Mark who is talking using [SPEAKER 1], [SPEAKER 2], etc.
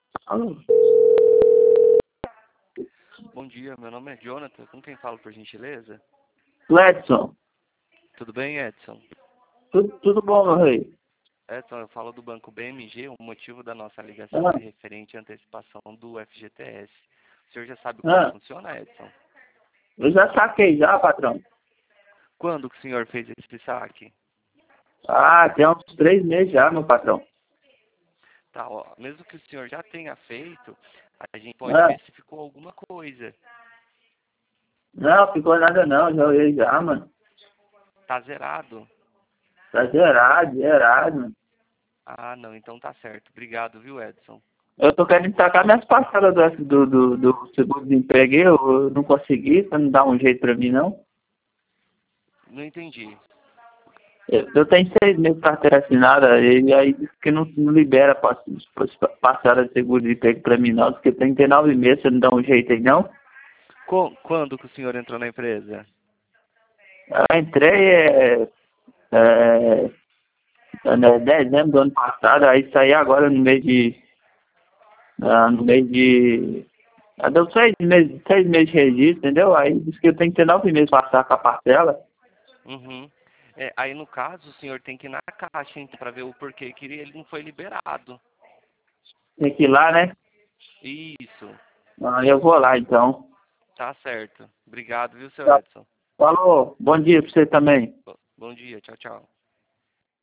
[SPEAKER 1] Alô?
[SPEAKER 2] Bom dia, meu nome é Jonathan. Com quem falo, por gentileza?
[SPEAKER 1] Edson,
[SPEAKER 2] Tudo bem, Edson?
[SPEAKER 1] tudo bom, meu rei?
[SPEAKER 2] Edson, eu falo do Banco BMG. O motivo da nossa ligação
[SPEAKER 1] Ah,
[SPEAKER 2] é referente à antecipação do FGTS. O senhor já sabe como
[SPEAKER 1] ah,
[SPEAKER 2] funciona, Edson?
[SPEAKER 1] eu já saquei já, patrão.
[SPEAKER 2] Quando que o senhor fez esse saque?
[SPEAKER 1] Ah, tem uns 3 meses já, meu patrão.
[SPEAKER 2] Tá, ó, mesmo que o senhor já tenha feito, a gente pode
[SPEAKER 1] Ah,
[SPEAKER 2] ver se ficou alguma coisa.
[SPEAKER 1] não, ficou nada não, já olhei já, mano.
[SPEAKER 2] Tá zerado?
[SPEAKER 1] Tá zerado, mano.
[SPEAKER 2] Ah, não, então tá certo. Obrigado, viu, Edson?
[SPEAKER 1] Eu tô querendo sacar minhas parcelas do seguro-desemprego, eu não consegui, você não dá um jeito pra mim, não?
[SPEAKER 2] Não entendi.
[SPEAKER 1] Eu tenho 6 meses de carteira assinada, e aí diz que não libera parcela de seguro-desemprego pra mim, não, porque tem 39 meses, você não dá um jeito aí, não?
[SPEAKER 2] Quando que o senhor entrou na empresa?
[SPEAKER 1] Eu entrei dezembro do ano passado, aí saí agora no mês de. Deu 6 meses de registro, entendeu? Aí disse que eu tenho que ter 9 meses para passar com a parcela.
[SPEAKER 2] Uhum. É, aí, no caso, o senhor tem que ir na caixa então, para ver o porquê que ele não foi liberado.
[SPEAKER 1] Tem que ir lá, né?
[SPEAKER 2] Isso,
[SPEAKER 1] Aí eu vou lá então.
[SPEAKER 2] tá certo. Obrigado, viu, seu
[SPEAKER 1] Tá.
[SPEAKER 2] Edson?
[SPEAKER 1] Falou, bom dia pra você também.
[SPEAKER 2] Bom dia, tchau, tchau.